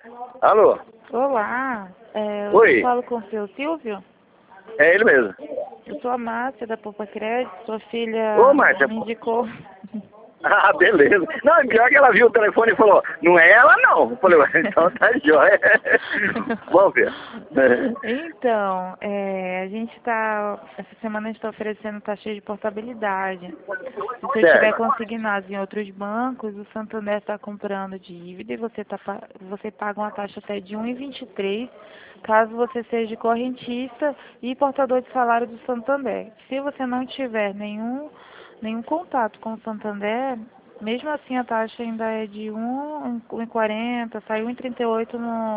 Alô? Olá, Oi, eu falo com o seu Silvio. é ele mesmo. Eu sou a Márcia da Poupa Crédito, sua filha Ô, Márcia. me indicou. Ah, beleza. Não, pior que ela viu o telefone e falou, não é ela não. Eu falei, ué, então tá jóia. Vamos ver. Então, a gente está, essa semana a gente está oferecendo taxa de portabilidade. Se você tiver Certo, consignado em outros bancos, o Santander está comprando dívida e você paga uma taxa até de 1,23, caso você seja correntista e portador de salário do Santander. Se você não tiver nenhum contato com o Santander, mesmo assim a taxa ainda é de 1,40, sai 1,38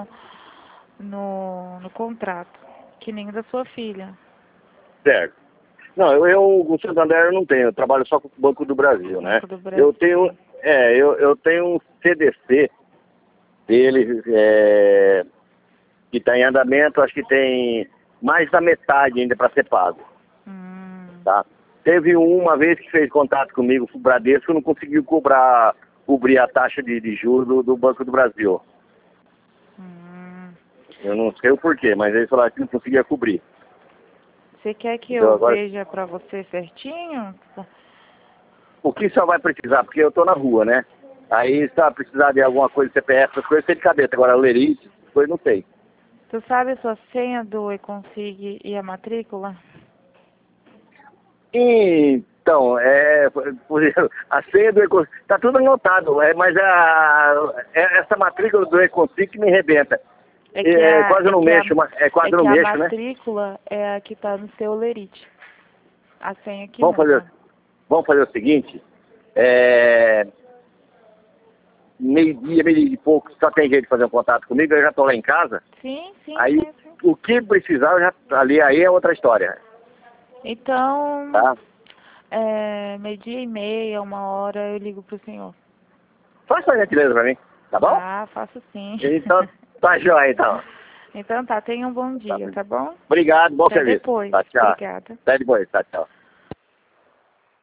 no contrato, que nem o da sua filha. certo. Não, o Santander eu não tenho, eu trabalho só com o Banco do Brasil, né? Banco do Eu tenho, Brasil. eu tenho um CDC dele, que está em andamento, acho que tem mais da metade ainda para ser pago. Hum, Tá? Teve uma vez que fez contato comigo, o Bradesco não conseguiu cobrir a taxa de juros do Banco do Brasil. hum. Eu não sei o porquê, mas eles falaram que não conseguia cobrir. Você quer que Então eu agora, veja para você certinho? o que só vai precisar? Porque eu estou na rua, né? Aí se ela precisar de alguma coisa, CPF, essas coisas, sei de cabeça. Agora, lerite, essas coisas não sei. Tu sabe a sua senha do Econsig e a matrícula? Então, por exemplo, a senha do Econsig, está tudo anotado, mas essa matrícula do Econsig que me arrebenta. Quase eu não mexo, quase É eu que não a mexo, né? matrícula é a que está no seu lerite. A senha que Vamos fazer, muda. vamos fazer o seguinte, é, meio-dia e pouco, só tem jeito de fazer um contato comigo, eu já estou lá em casa, Sim, sim, aí sim, sim. o que precisar, aí é outra história, Então, tá? meio-dia e meia, 1 hora, eu ligo pro senhor. Faça a gentileza pra mim, tá bom? Tá, faço sim. Então, tá joia então. Então tá, tenha um bom Tá. dia, tá bom? Obrigado, bom Até serviço. depois. Tá, tchau. Obrigada. Até depois, tá, tchau.